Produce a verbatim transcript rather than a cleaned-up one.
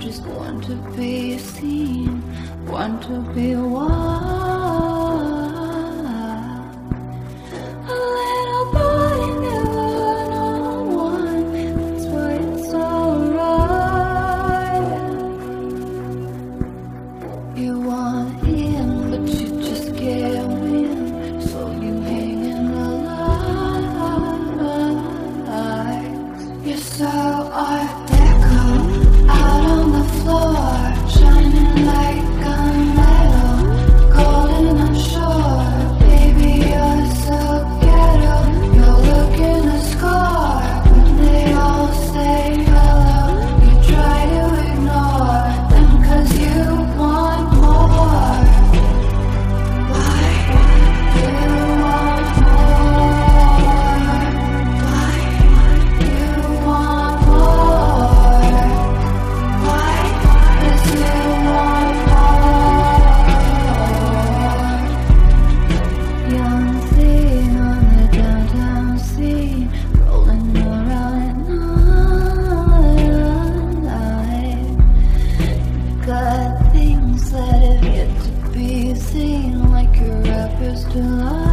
just want to be seen, want to be wild. A little boy never known one, that's why it's alright. You want in, but you just can't win, so you hang in the lights. You're so art deco, out on the floor, shining like a metal, golden I'm sure. Baby, you're so ghetto, you're looking to score. When they all say hello, you try to ignore them, cause you want more. Why do you want more? Why do you want more? Why does you want more? Young thing on the downtown scene, rolling around at night. Got things that have yet to be seen, like your rappers to life.